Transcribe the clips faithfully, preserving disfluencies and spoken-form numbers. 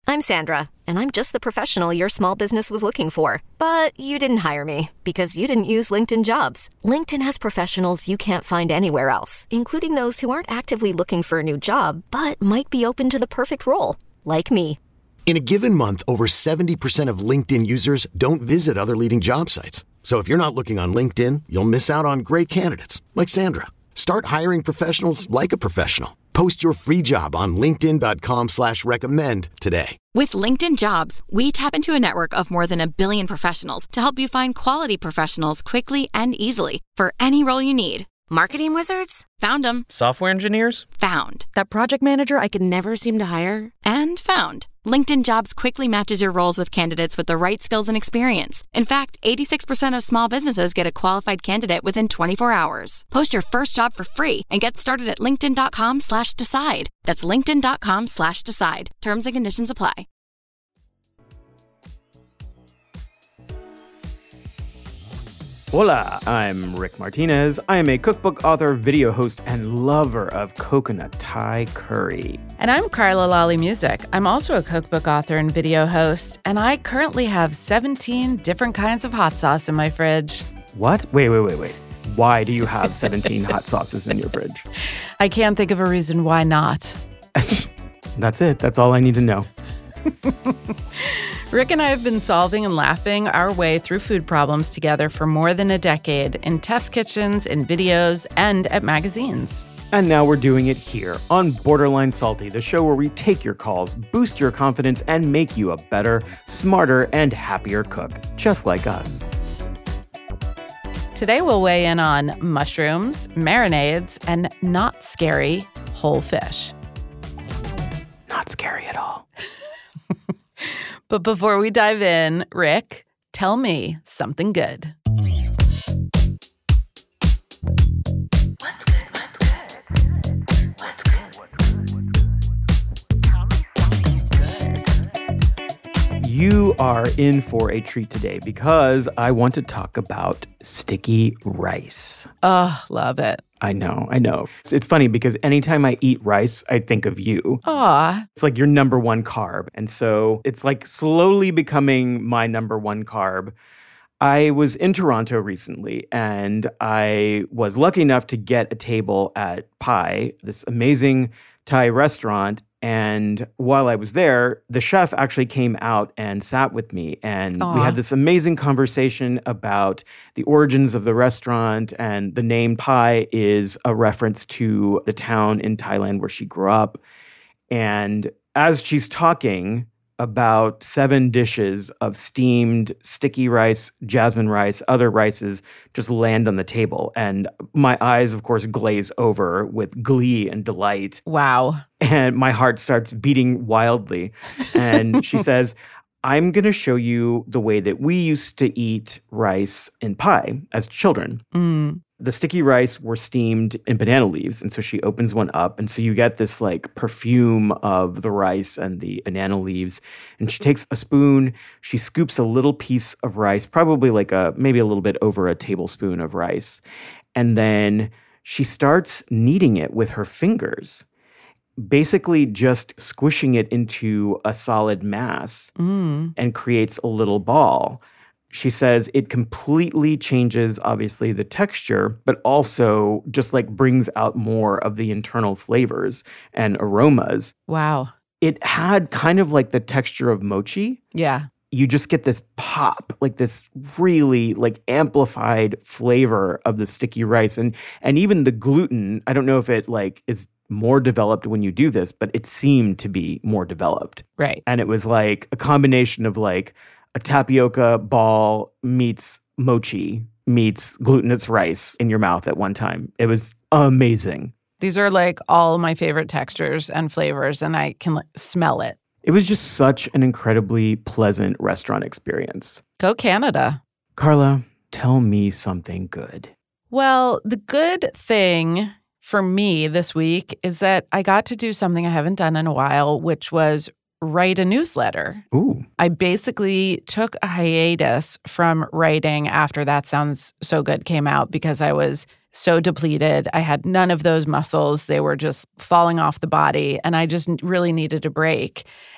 I'm Sandra, and I'm just the professional your small business was looking for. But you didn't hire me because you didn't use LinkedIn Jobs. LinkedIn has professionals you can't find anywhere else, including those who aren't actively looking for a new job, but might be open to the perfect role, like me. In a given month, over seventy percent of LinkedIn users don't visit other leading job sites. So if you're not looking on LinkedIn, you'll miss out on great candidates like Sandra. Start hiring professionals like a professional. Post your free job on linkedin.com slash recommend today. With LinkedIn Jobs, we tap into a network of more than a billion professionals to help you find quality professionals quickly and easily for any role you need. Marketing wizards? Found them. Software engineers? Found. That project manager I could never seem to hire? And found. LinkedIn Jobs quickly matches your roles with candidates with the right skills and experience. In fact, eighty-six percent of small businesses get a qualified candidate within twenty-four hours. Post your first job for free and get started at linkedin.com slash decide. That's linkedin.com slash decide. Terms and conditions apply. Hola, I'm Rick Martinez. I am a cookbook author, video host, and lover of coconut Thai curry. And I'm Carla Lawley Music. I'm also a cookbook author and video host, and I currently have seventeen different kinds of hot sauce in my fridge. What? Wait, wait, wait, wait. Why do you have seventeen hot sauces in your fridge? I can't think of a reason why not. That's it. That's all I need to know. Rick and I have been solving and laughing our way through food problems together for more than a decade in test kitchens, in videos, and at magazines. And now we're doing it here on Borderline Salty, the show where we take your calls, boost your confidence, and make you a better, smarter, and happier cook, just like us. Today we'll weigh in on mushrooms, marinades, and not scary whole fish. Not scary at all. But before we dive in, Rick, tell me something good. What's good? What's good? What's good? Tell me something good. You are in for a treat today because I want to talk about sticky rice. Oh, love it. I know, I know. It's, it's funny because anytime I eat rice, I think of you. Aw. It's like your number one carb. And so it's like slowly becoming my number one carb. I was in Toronto recently and I was lucky enough to get a table at Pai, this amazing Thai restaurant. And while I was there, the chef actually came out and sat with me. And Aww. We had this amazing conversation about the origins of the restaurant. And the name Pai is a reference to the town in Thailand where she grew up. And as she's talking about seven dishes of steamed sticky rice, jasmine rice, other rices just land on the table. And my eyes, of course, glaze over with glee and delight. Wow. And my heart starts beating wildly. And she says, I'm going to show you the way that we used to eat rice in Pai as children. Mm. The sticky rice were steamed in banana leaves. And so she opens one up. And so you get this like perfume of the rice and the banana leaves. And she takes a spoon, she scoops a little piece of rice, probably like a, maybe a little bit over a tablespoon of rice. And then she starts kneading it with her fingers, basically just squishing it into a solid mass Mm. and creates a little ball. She says it completely changes, obviously, the texture, but also just like brings out more of the internal flavors and aromas. Wow. It had kind of like the texture of mochi. Yeah. You just get this pop, like this really like amplified flavor of the sticky rice. And and even the gluten, I don't know if it like is more developed when you do this, but it seemed to be more developed. Right. And it was like a combination of like a tapioca ball meets mochi meets glutinous rice in your mouth at one time. It was amazing. These are like all my favorite textures and flavors, and I can like, smell it. It was just such an incredibly pleasant restaurant experience. Go Canada. Carla, tell me something good. Well, the good thing for me this week is that I got to do something I haven't done in a while, which was write a newsletter. Ooh. I basically took a hiatus from writing after That Sounds So Good came out because I was so depleted. I had none of those muscles. They were just falling off the body, and I just really needed a break.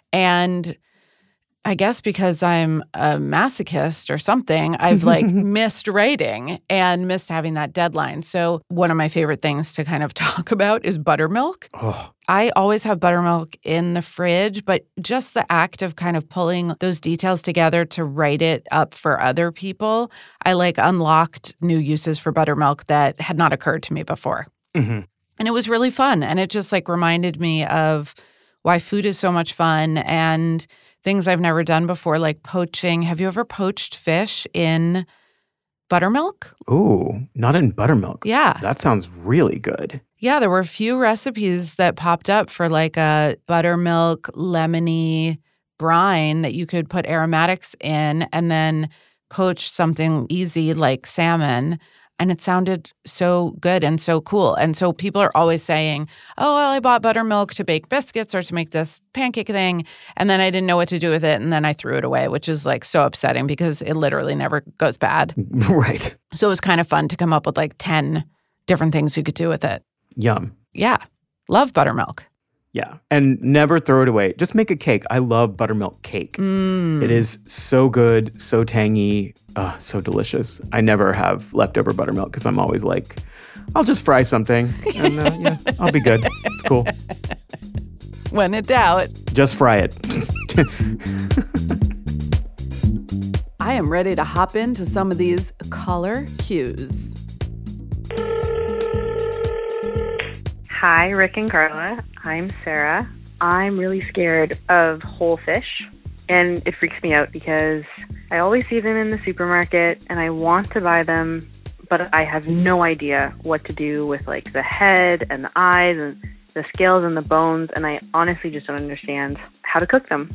And I guess because I'm a masochist or something, I've like missed writing and missed having that deadline. So one of my favorite things to kind of talk about is buttermilk. Oh, I always have buttermilk in the fridge, but just the act of kind of pulling those details together to write it up for other people, I like unlocked new uses for buttermilk that had not occurred to me before. mm-hmm. And it was really fun. And it just like reminded me of why food is so much fun and things I've never done before, like poaching. Have you ever poached fish in buttermilk? Ooh, not in buttermilk. Yeah. That sounds really good. Yeah, there were a few recipes that popped up for like a buttermilk lemony brine that you could put aromatics in and then poach something easy like salmon. And it sounded so good and so cool. And so people are always saying, oh, well, I bought buttermilk to bake biscuits or to make this pancake thing. And then I didn't know what to do with it. And then I threw it away, which is like so upsetting because it literally never goes bad. Right. So it was kind of fun to come up with like ten different things you could do with it. Yum. Yeah. Love buttermilk. Yeah. And never throw it away. Just make a cake. I love buttermilk cake. Mm. It is so good, so tangy, uh, so delicious. I never have leftover buttermilk because I'm always like, I'll just fry something and uh, yeah, I'll be good. It's cool. When in doubt. Just fry it. I am ready to hop into some of these color cues. Hi, Rick and Carla. I'm Sarah. I'm really scared of whole fish, and it freaks me out because I always see them in the supermarket, and I want to buy them, but I have no idea what to do with, like, the head and the eyes and the scales and the bones, and I honestly just don't understand how to cook them.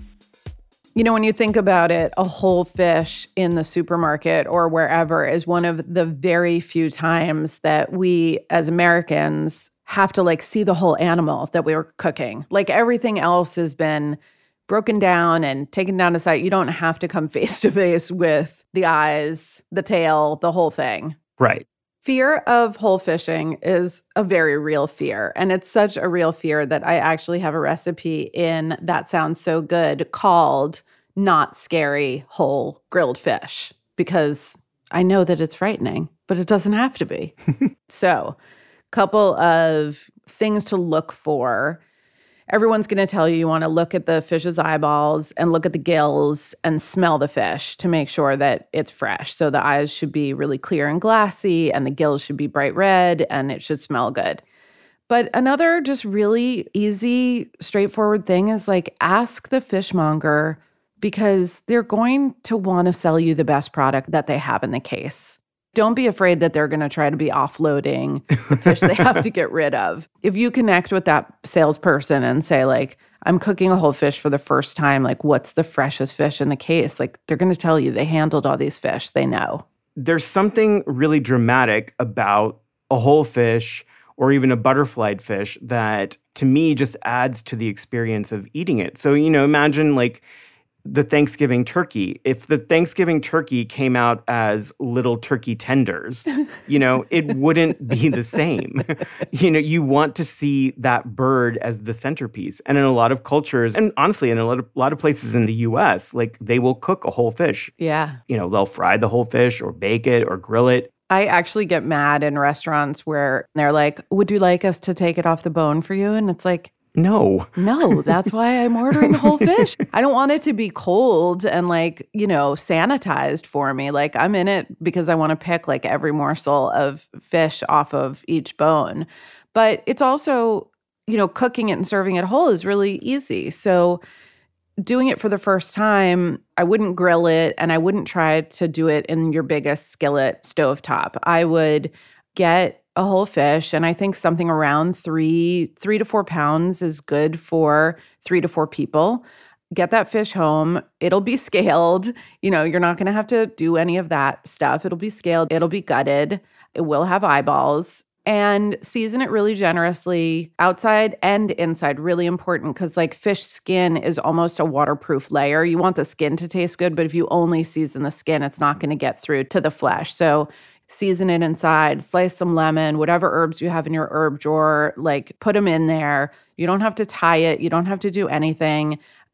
You know, when you think about it, a whole fish in the supermarket or wherever is one of the very few times that we as Americans have to like see the whole animal that we were cooking. Like everything else has been broken down and taken down to sight. You don't have to come face to face with the eyes, the tail, the whole thing. Right. Fear of whole fishing is a very real fear. And it's such a real fear that I actually have a recipe in That Sounds So Good called Not Scary Whole Grilled Fish, because I know that it's frightening, but it doesn't have to be. So, couple of things to look for. Everyone's going to tell you you want to look at the fish's eyeballs and look at the gills and smell the fish to make sure that it's fresh. So the eyes should be really clear and glassy and the gills should be bright red and it should smell good. But another just really easy, straightforward thing is like ask the fishmonger because they're going to want to sell you the best product that they have in the case. Don't be afraid that they're going to try to be offloading the fish they have to get rid of. If you connect with that salesperson and say, like, I'm cooking a whole fish for the first time, like, what's the freshest fish in the case? Like, they're going to tell you they handled all these fish. They know. There's something really dramatic about a whole fish or even a butterflied fish that, to me, just adds to the experience of eating it. So, you know, imagine, like, the Thanksgiving turkey. If the Thanksgiving turkey came out as little turkey tenders, you know, it wouldn't be the same. You know, you want to see that bird as the centerpiece. And in a lot of cultures, and honestly, in a lot of, lot of places in the U S, like they will cook a whole fish. Yeah. You know, they'll fry the whole fish or bake it or grill it. I actually get mad in restaurants where they're like, would you like us to take it off the bone for you? And it's like, No. No, that's why I'm ordering the whole fish. I don't want it to be cold and like, you know, sanitized for me. Like I'm in it because I want to pick like every morsel of fish off of each bone. But it's also, you know, cooking it and serving it whole is really easy. So doing it for the first time, I wouldn't grill it and I wouldn't try to do it in your biggest skillet stovetop. I would get a whole fish, and I think something around three, three to four pounds is good for three to four people. Get that fish home. It'll be scaled. You know, you're not going to have to do any of that stuff. It'll be scaled. It'll be gutted. It will have eyeballs. And season it really generously, outside and inside, really important because like fish skin is almost a waterproof layer. You want the skin to taste good, but if you only season the skin, it's not going to get through to the flesh. So season it inside, slice some lemon, whatever herbs you have in your herb drawer, like put them in there. You don't have to tie it. You don't have to do anything.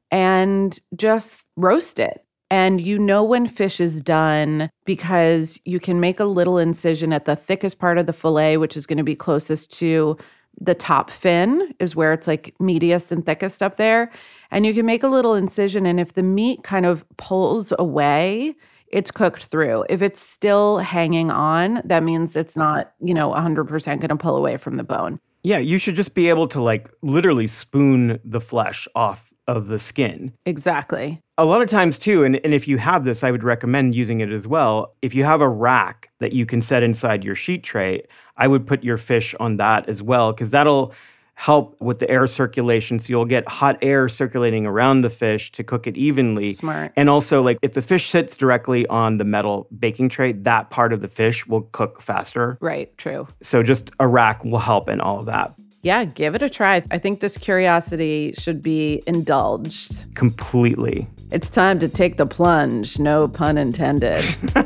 and just roast it. And you know when fish is done because you can make a little incision at the thickest part of the fillet, which is going to be closest to the top fin, is where it's like meatiest and thickest up there. And you can make a little incision, and if the meat kind of pulls away, it's cooked through. If it's still hanging on, that means it's not, you know, one hundred percent going to pull away from the bone. Yeah, you should just be able to like literally spoon the flesh off of the skin. Exactly. A lot of times too, and, and if you have this, I would recommend using it as well. If you have a rack that you can set inside your sheet tray, I would put your fish on that as well, because that'll help with the air circulation. So you'll get hot air circulating around the fish to cook it evenly. Smart. And also, like if the fish sits directly on the metal baking tray, that part of the fish will cook faster. Right, true. So just a rack will help in all of that. Yeah, give it a try. I think this curiosity should be indulged. Completely. It's time to take the plunge, no pun intended.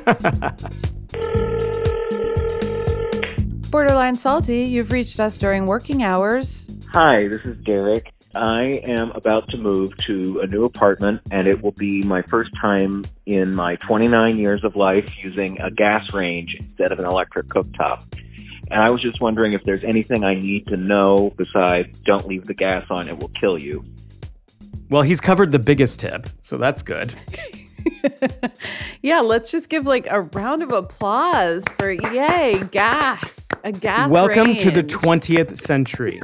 Borderline Salty, you've reached us during working hours. Hi, this is Derek. I am about to move to a new apartment, and it will be my first time in my twenty-nine years of life using a gas range instead of an electric cooktop. And I was just wondering if there's anything I need to know besides don't leave the gas on, it will kill you. Well, he's covered the biggest tip, so that's good. Yeah, let's just give like a round of applause for yay, gas, a gas Welcome range. to the twentieth century.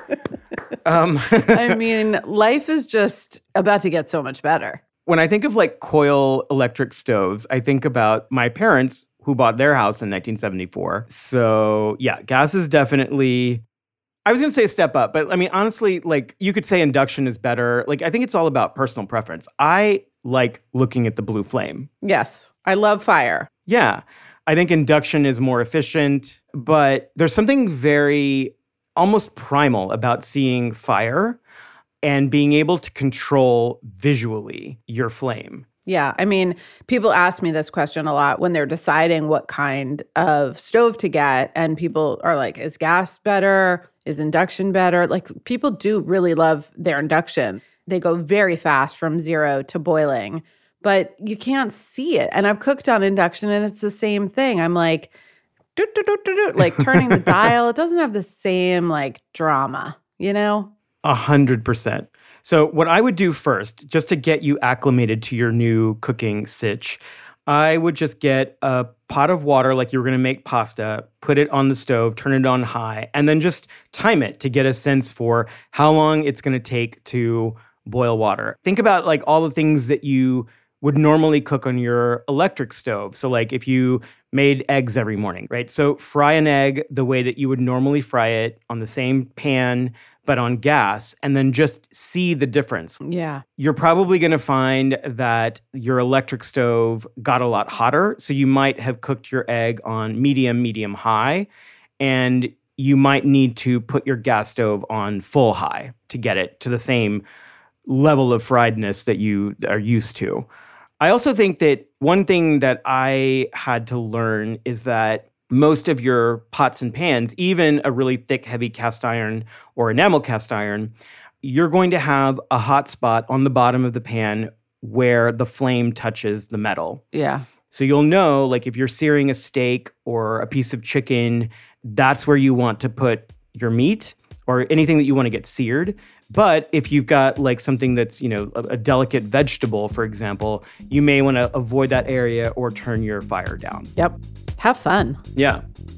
um, I mean, life is just about to get so much better. When I think of like coil electric stoves, I think about my parents who bought their house in nineteen seventy-four. So yeah, gas is definitely, I was going to say a step up, but I mean, honestly, like you could say induction is better. Like I think it's all about personal preference. I like looking at the blue flame. Yes, I love fire. Yeah, I think induction is more efficient, but there's something very almost primal about seeing fire and being able to control visually your flame. Yeah, I mean, people ask me this question a lot when they're deciding what kind of stove to get. And people are like, is gas better? Is induction better? Like, people do really love their induction. They go very fast from zero to boiling, but you can't see it. And I've cooked on induction, and it's the same thing. I'm like, doo, doo, doo, doo, doo, like turning the dial. It doesn't have the same, like, drama, you know? A hundred percent. So what I would do first, just to get you acclimated to your new cooking sitch, I would just get a pot of water like you were going to make pasta, put it on the stove, turn it on high, and then just time it to get a sense for how long it's going to take to boil water. Think about like all the things that you would normally cook on your electric stove. So like if you made eggs every morning, right? So fry an egg the way that you would normally fry it on the same pan, but on gas, and then just see the difference. Yeah. You're probably going to find that your electric stove got a lot hotter. So you might have cooked your egg on medium, medium high, and you might need to put your gas stove on full high to get it to the same level of friedness that you are used to. I also think that one thing that I had to learn is that most of your pots and pans, even a really thick, heavy cast iron or enamel cast iron, you're going to have a hot spot on the bottom of the pan where the flame touches the metal. Yeah. So you'll know, like if you're searing a steak or a piece of chicken, that's where you want to put your meat or anything that you want to get seared. But if you've got like something that's, you know, a, a delicate vegetable, for example, you may want to avoid that area or turn your fire down. Yep. Have fun. Yeah.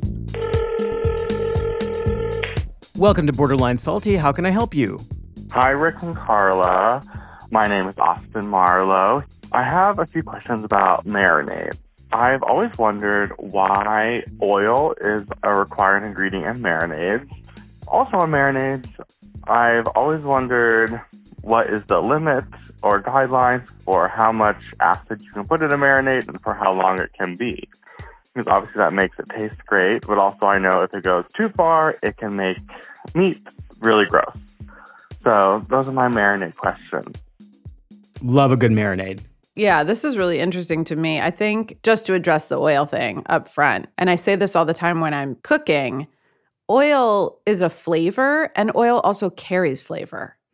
Welcome to Borderline Salty. How can I help you? Hi, Rick and Carla. My name is Austin Marlowe. I have a few questions about marinade. I've always wondered why oil is a required ingredient in marinades. Also in marinades, I've always wondered what is the limit or guidelines for how much acid you can put in a marinade and for how long it can be. Because obviously that makes it taste great, but also I know if it goes too far, it can make meat really gross. So those are my marinade questions. Love a good marinade. Yeah, this is really interesting to me. I think just to address the oil thing up front, and I say this all the time when I'm cooking, oil is a flavor, and oil also carries flavor.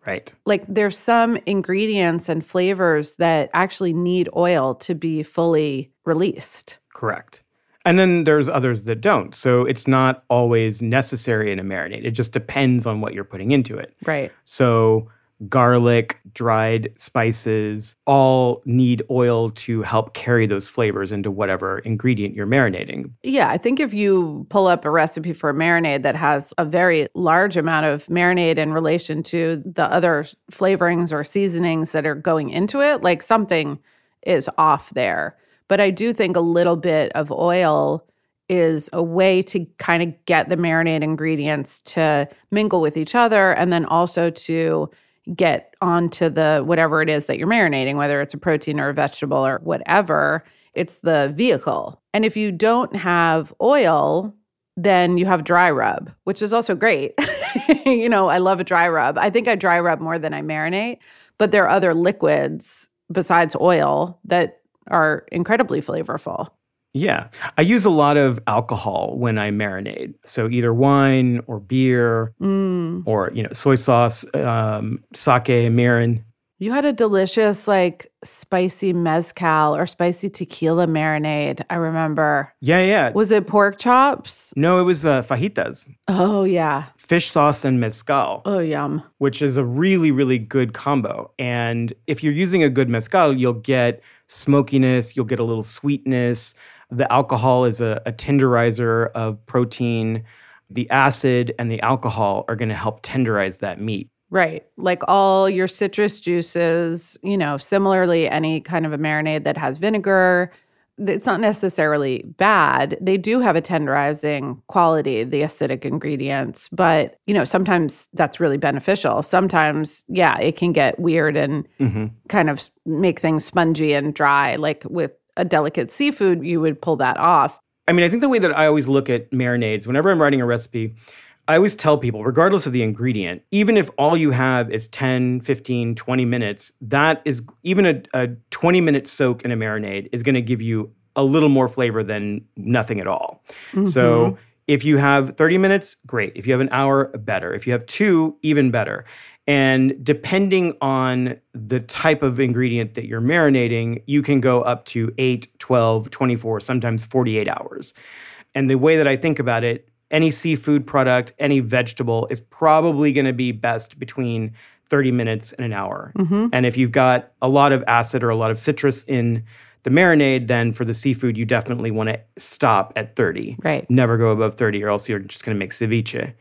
Right. Like there's some ingredients and flavors that actually need oil to be fully released. Correct. And then there's others that don't. So it's not always necessary in a marinade. It just depends on what you're putting into it. Right. So garlic, dried spices, all need oil to help carry those flavors into whatever ingredient you're marinating. Yeah, I think if you pull up a recipe for a marinade that has a very large amount of marinade in relation to the other flavorings or seasonings that are going into it, like something is off there. But I do think a little bit of oil is a way to kind of get the marinade ingredients to mingle with each other and then also to get onto the whatever it is that you're marinating, whether it's a protein or a vegetable or whatever, it's the vehicle. And if you don't have oil, then you have dry rub, which is also great. You know, I love a dry rub. I think I dry rub more than I marinate, but there are other liquids besides oil that are incredibly flavorful. Yeah. I use a lot of alcohol when I marinate. So either wine or beer Mm. or, you know, soy sauce, um, sake, mirin. You had a delicious, like, spicy mezcal or spicy tequila marinade, I remember. Yeah, yeah. Was it pork chops? No, it was uh, fajitas. Oh, yeah. Fish sauce and mezcal. Oh, yum. Which is a really, really good combo. And if you're using a good mezcal, you'll get smokiness, you'll get a little sweetness. The alcohol is a, a tenderizer of protein. The acid and the alcohol are going to help tenderize that meat. Right. Like all your citrus juices, you know, similarly, any kind of a marinade that has vinegar, it's not necessarily bad. They do have a tenderizing quality, the acidic ingredients, but, you know, sometimes that's really beneficial. Sometimes, yeah, it can get weird and Mm-hmm. kind of make things spongy and dry. Like with a delicate seafood, you would pull that off. I mean, I think the way that I always look at marinades, whenever I'm writing a recipe, I always tell people, regardless of the ingredient, even if all you have is ten, fifteen, twenty minutes, that is, even a, a twenty-minute soak in a marinade is going to give you a little more flavor than nothing at all. Mm-hmm. So if you have thirty minutes, great. If you have an hour, better. If you have two, even better. And depending on the type of ingredient that you're marinating, you can go up to eight, twelve, twenty-four, sometimes forty-eight hours. And the way that I think about it, any seafood product, any vegetable is probably going to be best between thirty minutes and an hour. Mm-hmm. And if you've got a lot of acid or a lot of citrus in the marinade, then for the seafood, you definitely want to stop at thirty. Right. Never go above thirty or else you're just going to make ceviche.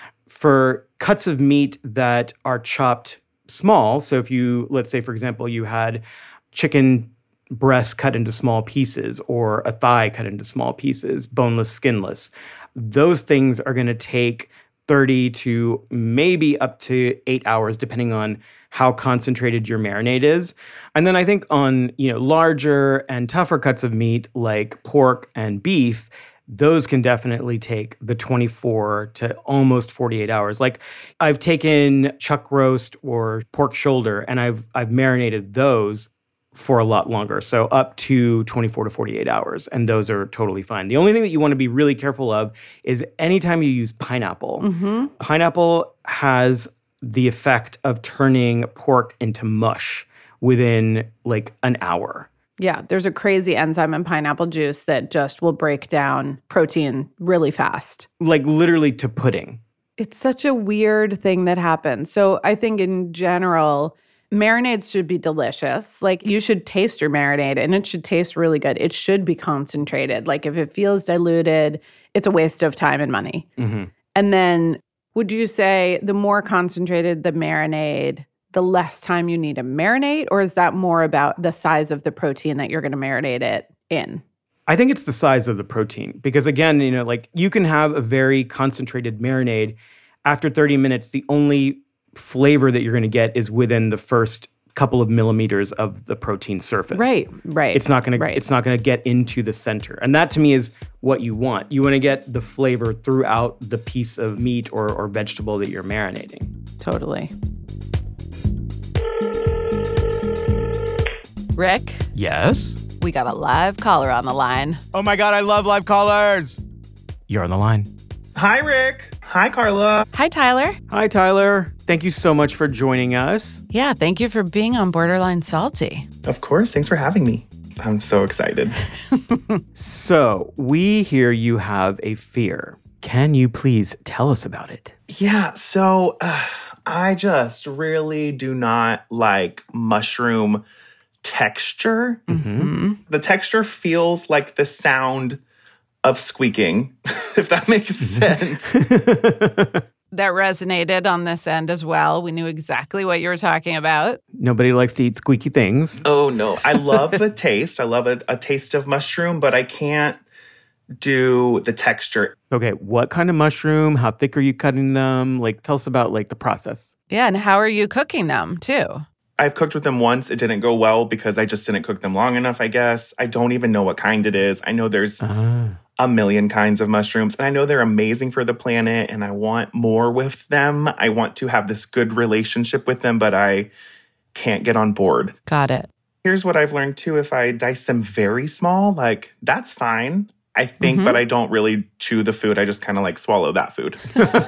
For cuts of meat that are chopped small, so if you, let's say, for example, you had chicken breast cut into small pieces or a thigh cut into small pieces, boneless, skinless, those things are going to take thirty to maybe up to eight hours, depending on how concentrated your marinade is. And then I think on, you know, larger and tougher cuts of meat like pork and beef, those can definitely take the twenty-four to almost forty-eight hours. Like I've taken chuck roast or pork shoulder and I've I've marinated those for a lot longer. So up to twenty-four to forty-eight hours. And those are totally fine. The only thing that you want to be really careful of is anytime you use pineapple. Mm-hmm. Pineapple has the effect of turning pork into mush within like an hour. Yeah, there's a crazy enzyme in pineapple juice that just will break down protein really fast. Like literally to pudding. It's such a weird thing that happens. So I think in general, marinades should be delicious. Like you should taste your marinade and it should taste really good. It should be concentrated. Like if it feels diluted, it's a waste of time and money. Mm-hmm. And then would you say the more concentrated the marinade, the less time you need to marinate? Or is that more about the size of the protein that you're going to marinate it in? I think it's the size of the protein because again, you know, like you can have a very concentrated marinade. After thirty minutes, the only flavor that you're going to get is within the first couple of millimeters of the protein surface. Right, right. It's not going right. to it's not going to get into the center. And that to me is what you want. You want to get the flavor throughout the piece of meat or, or vegetable that you're marinating. Totally. Rick, Yes? we got a live caller on the line. Oh my God, I love live callers. You're on the line. Hi, Rick. Hi, Carla. Hi, Tyler. Hi, Tyler. Thank you so much for joining us. Yeah, thank you for being on Borderline Salty. Of course. Thanks for having me. I'm so excited. So, we hear you have a fear. Can you please tell us about it? Yeah, so uh, I just really do not like mushroom texture. Mm-hmm. The texture feels like the sound of squeaking, if that makes sense. That resonated on this end as well. We knew exactly what you were talking about. Nobody likes to eat squeaky things. Oh, no. I love a taste. I love a, a taste of mushroom, but I can't do the texture. Okay, what kind of mushroom? How thick are you cutting them? Like, tell us about, like, the process. Yeah, and how are you cooking them, too? I've cooked with them once. It didn't go well because I just didn't cook them long enough, I guess. I don't even know what kind it is. I know there's Ah. a million kinds of mushrooms, and I know they're amazing for the planet, and I want more with them. I want to have this good relationship with them, but I can't get on board. Got it. Here's what I've learned, too. If I dice them very small, like, that's fine, I think, Mhm. but I don't really chew the food. I just kind of, like, swallow that food.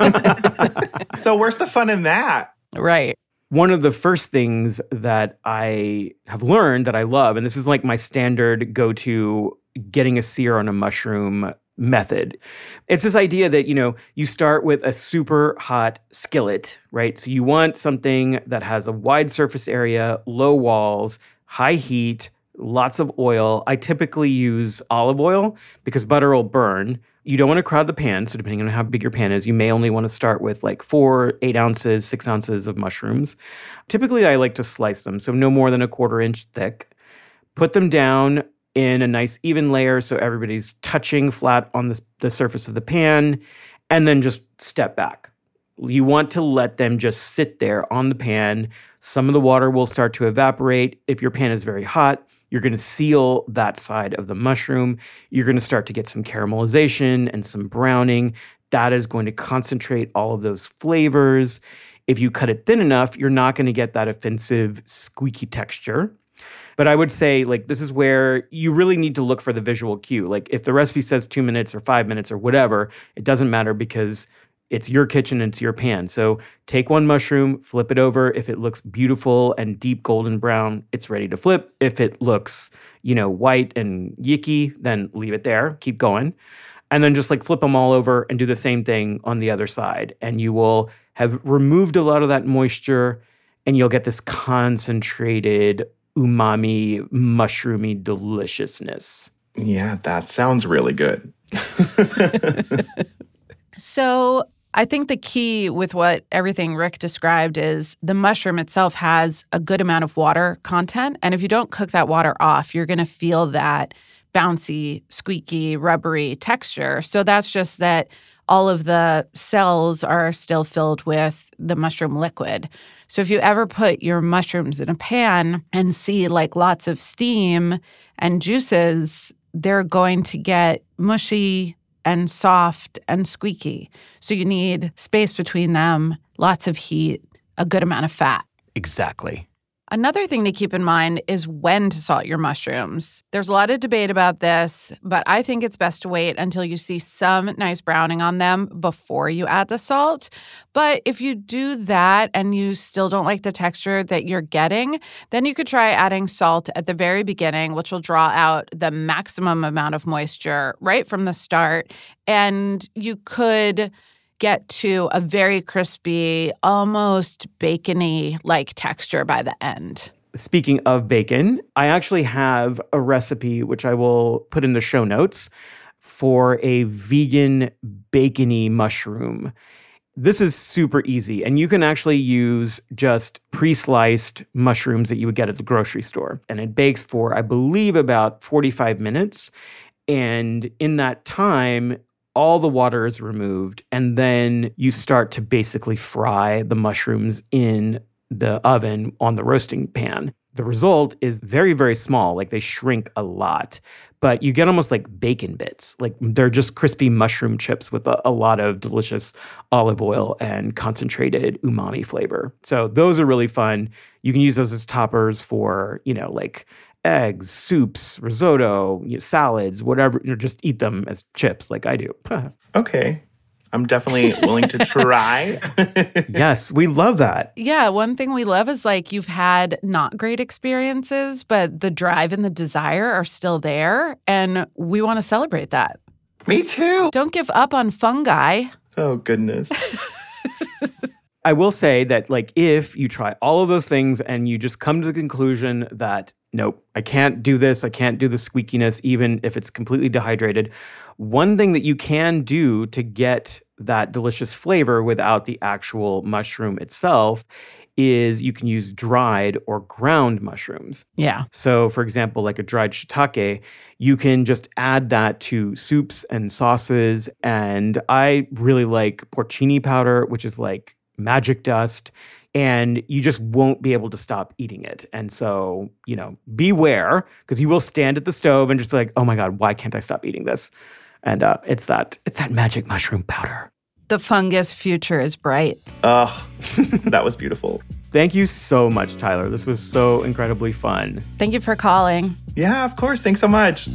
So where's the fun in that? Right. One of the first things that I have learned that I love, and this is like my standard go-to getting a sear on a mushroom method. It's this idea that, you know, you start with a super hot skillet, right? So you want something that has a wide surface area, low walls, high heat, lots of oil. I typically use olive oil because butter will burn. You don't want to crowd the pan. So depending on how big your pan is, you may only want to start with like four, eight ounces, six ounces of mushrooms. Typically, I like to slice them. So no more than a quarter inch thick. Put them down in a nice even layer so everybody's touching flat on the, the surface of the pan, and then just step back. You want to let them just sit there on the pan. Some of the water will start to evaporate. If your pan is very hot, you're going to seal that side of the mushroom. You're going to start to get some caramelization and some browning. That is going to concentrate all of those flavors. If you cut it thin enough, you're not going to get that offensive, squeaky texture. But I would say, like, this is where you really need to look for the visual cue. Like, if the recipe says two minutes or five minutes or whatever, it doesn't matter because it's your kitchen and it's your pan. So take one mushroom, flip it over. If it looks beautiful and deep golden brown, it's ready to flip. If it looks, you know, white and yicky, then leave it there. Keep going. And then just like flip them all over and do the same thing on the other side. And you will have removed a lot of that moisture and you'll get this concentrated umami, mushroomy deliciousness. Yeah, that sounds really good. So I think the key with what everything Rick described is the mushroom itself has a good amount of water content. And if you don't cook that water off, you're going to feel that bouncy, squeaky, rubbery texture. So that's just that all of the cells are still filled with the mushroom liquid. So if you ever put your mushrooms in a pan and see like lots of steam and juices, they're going to get mushy and soft and squeaky. So you need space between them, lots of heat, a good amount of fat. Exactly. Another thing to keep in mind is when to salt your mushrooms. There's a lot of debate about this, but I think it's best to wait until you see some nice browning on them before you add the salt. But if you do that and you still don't like the texture that you're getting, then you could try adding salt at the very beginning, which will draw out the maximum amount of moisture right from the start. And you could get to a very crispy, almost bacony like texture by the end. Speaking of bacon, I actually have a recipe, which I will put in the show notes, for a vegan bacony mushroom. This is super easy, and you can actually use just pre-sliced mushrooms that you would get at the grocery store. And it bakes for, I believe, about forty-five minutes. And in that time, all the water is removed, and then you start to basically fry the mushrooms in the oven on the roasting pan. The result is very, very small. Like, they shrink a lot, but you get almost like bacon bits. Like, they're just crispy mushroom chips with a, a lot of delicious olive oil and concentrated umami flavor. So those are really fun. You can use those as toppers for, you know, like eggs, soups, risotto, you know, salads, whatever. You know, just eat them as chips like I do. Okay. I'm definitely willing to try. Yes, we love that. Yeah, one thing we love is like you've had not great experiences, but the drive and the desire are still there. And we want to celebrate that. Me too. Don't give up on fungi. Oh, goodness. I will say that, like, if you try all of those things and you just come to the conclusion that, nope, I can't do this, I can't do the squeakiness, even if it's completely dehydrated, one thing that you can do to get that delicious flavor without the actual mushroom itself is you can use dried or ground mushrooms. Yeah. So, for example, like a dried shiitake, you can just add that to soups and sauces. And I really like porcini powder, which is like magic dust, and you just won't be able to stop eating it. And so, you know, beware, because you will stand at the stove and just be like, oh my God, why can't I stop eating this? And uh, it's that it's that magic mushroom powder. The fungus future is bright. Oh, that was beautiful. Thank you so much, Tyler. This was so incredibly fun. Thank you for calling. Yeah, of course. Thanks so much.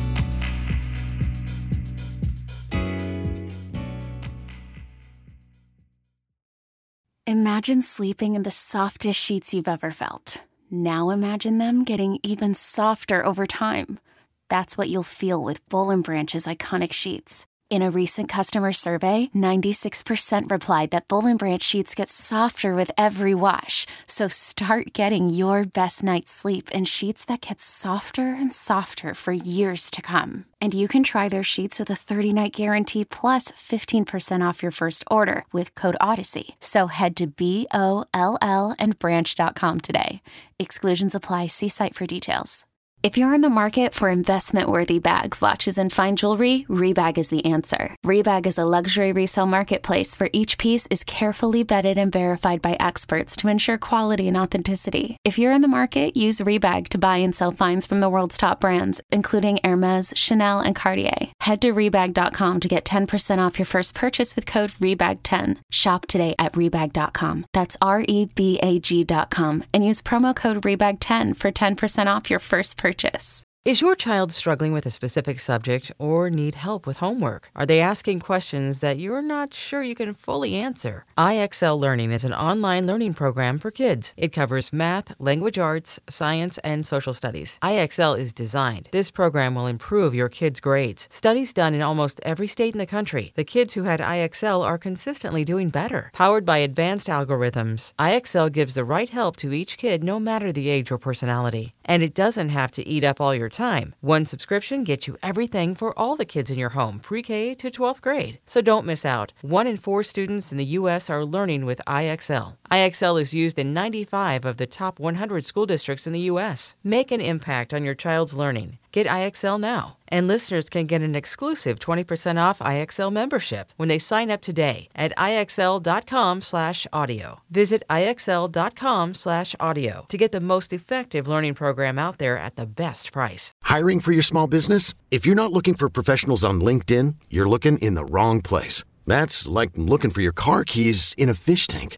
Imagine sleeping in the softest sheets you've ever felt. Now imagine them getting even softer over time. That's what you'll feel with Boll and Branch's iconic sheets. In a recent customer survey, ninety-six percent replied that Boll and Branch sheets get softer with every wash. So start getting your best night's sleep in sheets that get softer and softer for years to come. And you can try their sheets with a thirty-night guarantee plus fifteen percent off your first order with code Odyssey. So head to B O L L and branch dot com today. Exclusions apply. See site for details. If you're in the market for investment-worthy bags, watches, and fine jewelry, Rebag is the answer. Rebag is a luxury resale marketplace where each piece is carefully vetted and verified by experts to ensure quality and authenticity. If you're in the market, use Rebag to buy and sell finds from the world's top brands, including Hermes, Chanel, and Cartier. Head to Rebag dot com to get ten percent off your first purchase with code Rebag ten. Shop today at Rebag dot com. That's R E B A G dot com and use promo code Rebag ten for ten percent off your first purchase. Is your child struggling with a specific subject or need help with homework? Are they asking questions that you're not sure you can fully answer? I X L Learning is an online learning program for kids. It covers math, language arts, science, and social studies. I X L is designed. This program will improve your kids' grades. Studies done in almost every state in the country. The kids who had I X L are consistently doing better. Powered by advanced algorithms, I X L gives the right help to each kid no matter the age or personality. And it doesn't have to eat up all your time. One subscription gets you everything for all the kids in your home, pre-K to twelfth grade. So don't miss out. One in four students in the U S are learning with I X L. I X L is used in ninety-five of the top one hundred school districts in the U S. Make an impact on your child's learning. Get I X L now. And listeners can get an exclusive twenty percent off I X L membership when they sign up today at I X L dot com slash audio. Visit I X L dot com slash audio to get the most effective learning program out there at the best price. Hiring for your small business? If you're not looking for professionals on LinkedIn, you're looking in the wrong place. That's like looking for your car keys in a fish tank.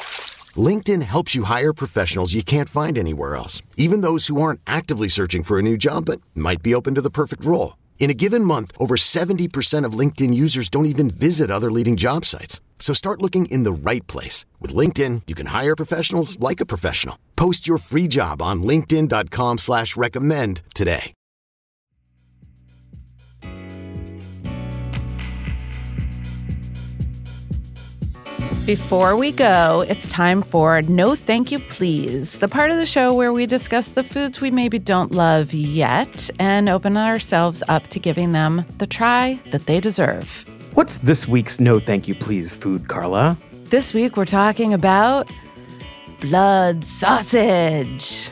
LinkedIn helps you hire professionals you can't find anywhere else, even those who aren't actively searching for a new job but might be open to the perfect role. In a given month, over seventy percent of LinkedIn users don't even visit other leading job sites. So start looking in the right place. With LinkedIn, you can hire professionals like a professional. Post your free job on linkedin dot com slash recommend today. Before we go, it's time for No Thank You Please, the part of the show where we discuss the foods we maybe don't love yet and open ourselves up to giving them the try that they deserve. What's this week's No Thank You Please food, Carla? This week we're talking about blood sausage.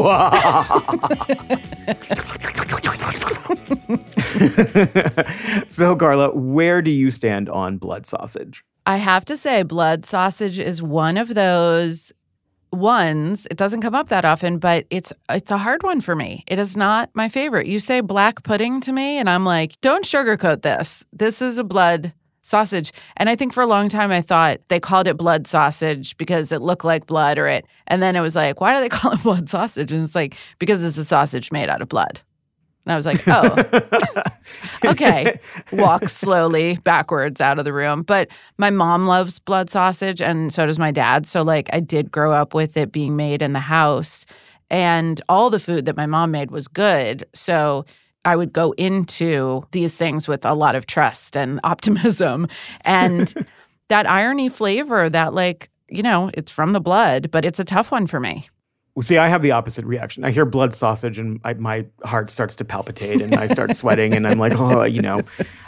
So, Carla, where do you stand on blood sausage? I have to say, blood sausage is one of those ones. It doesn't come up that often, but it's it's a hard one for me. It is not my favorite. You say black pudding to me, and I'm like, don't sugarcoat this. This is a blood sausage. And I think for a long time I thought they called it blood sausage because it looked like blood or it. And then it was like, why do they call it blood sausage? And it's like, because it's a sausage made out of blood. And I was like, oh, okay. Walk slowly backwards out of the room. But my mom loves blood sausage, and so does my dad. So, like, I did grow up with it being made in the house. And all the food that my mom made was good. So I would go into these things with a lot of trust and optimism. And that irony flavor that, like, you know, it's from the blood, but it's a tough one for me. Well, see, I have the opposite reaction. I hear blood sausage and I, my heart starts to palpitate and I start sweating and I'm like, oh, you know,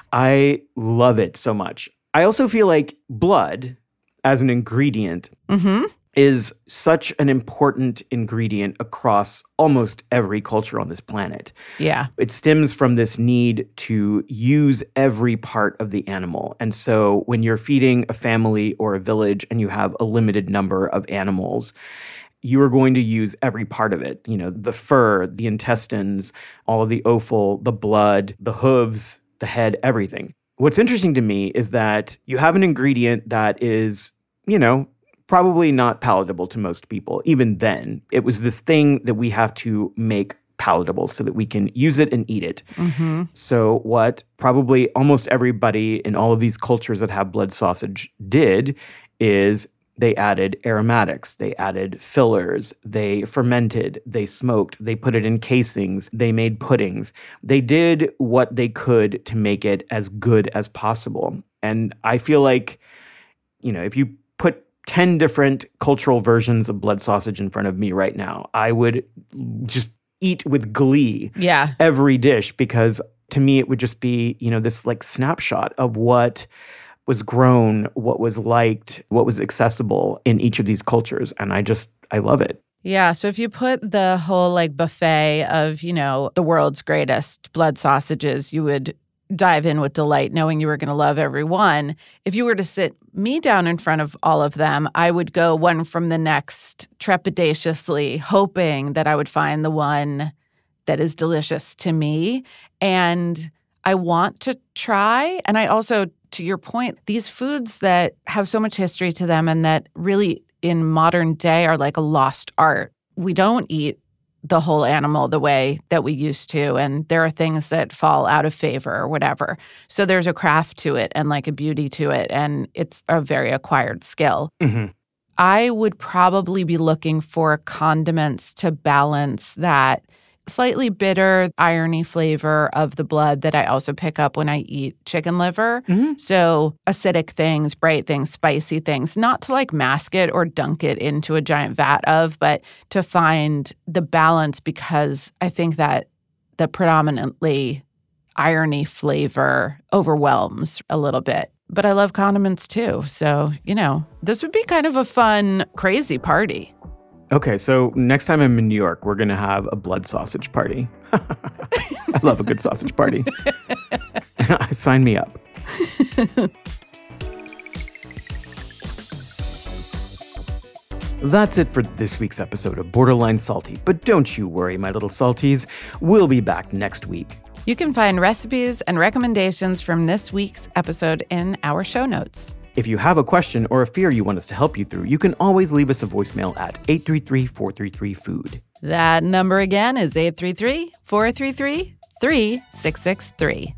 I love it so much. I also feel like blood as an ingredient Mm-hmm. is such an important ingredient across almost every culture on this planet. Yeah. It stems from this need to use every part of the animal. And so when you're feeding a family or a village and you have a limited number of animals, you are going to use every part of it. You know, the fur, the intestines, all of the offal, the blood, the hooves, the head, everything. What's interesting to me is that you have an ingredient that is, you know, probably not palatable to most people. Even then, it was this thing that we have to make palatable so that we can use it and eat it. Mm-hmm. So what probably almost everybody in all of these cultures that have blood sausage did is they added aromatics, they added fillers, they fermented, they smoked, they put it in casings, they made puddings. They did what they could to make it as good as possible. And I feel like, you know, if you put ten different cultural versions of blood sausage in front of me right now, I would just eat with glee Yeah. every dish, because to me it would just be, you know, this like snapshot of what was grown, what was liked, what was accessible in each of these cultures. And I just, I love it. Yeah. So if you put the whole like buffet of, you know, the world's greatest blood sausages, you would dive in with delight, knowing you were going to love every one. If you were to sit me down in front of all of them, I would go one from the next trepidatiously, hoping that I would find the one that is delicious to me. And I want to try. And I also, to your point, these foods that have so much history to them and that really in modern day are like a lost art. We don't eat the whole animal the way that we used to. And there are things that fall out of favor or whatever. So there's a craft to it and like a beauty to it. And it's a very acquired skill. Mm-hmm. I would probably be looking for condiments to balance that slightly bitter irony flavor of the blood that I also pick up when I eat chicken liver. Mm-hmm. So acidic things, bright things, spicy things, not to like mask it or dunk it into a giant vat of, but to find the balance, because I think that the predominantly irony flavor overwhelms a little bit. But I love condiments too. So, you know, this would be kind of a fun, crazy party. Okay, so next time I'm in New York, we're going to have a blood sausage party. I love a good sausage party. Sign me up. That's it for this week's episode of Borderline Salty. But don't you worry, my little salties. We'll be back next week. You can find recipes and recommendations from this week's episode in our show notes. If you have a question or a fear you want us to help you through, you can always leave us a voicemail at eight three three, four three three, food. That number again is eight three three, four three three, three six six three.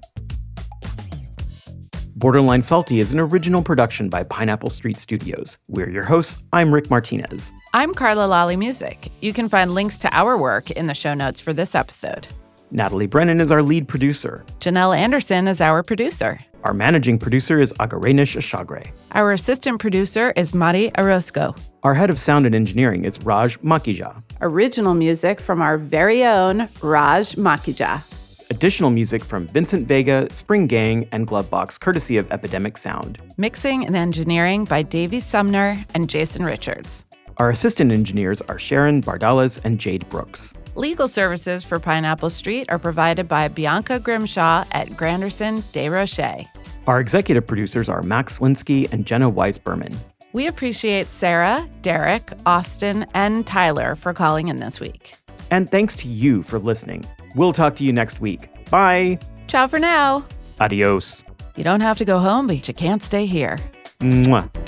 Borderline Salty is an original production by Pineapple Street Studios. We're your hosts. I'm Rick Martinez. I'm Carla Lally Music. You can find links to our work in the show notes for this episode. Natalie Brennan is our lead producer. Janelle Anderson is our producer. Our managing producer is Agarenish Ashagre. Our assistant producer is Mari Orozco. Our head of sound and engineering is Raj Makija. Original music from our very own Raj Makija. Additional music from Vincent Vega, Spring Gang, and Glovebox, courtesy of Epidemic Sound. Mixing and engineering by Davey Sumner and Jason Richards. Our assistant engineers are Sharon Bardalas and Jade Brooks. Legal services for Pineapple Street are provided by Bianca Grimshaw at Granderson Des Rochers. Our executive producers are Max Linsky and Jenna Weiss-Berman. We appreciate Sarah, Derek, Austin, and Tyler for calling in this week. And thanks to you for listening. We'll talk to you next week. Bye. Ciao for now. Adios. You don't have to go home, but you can't stay here. Mwah.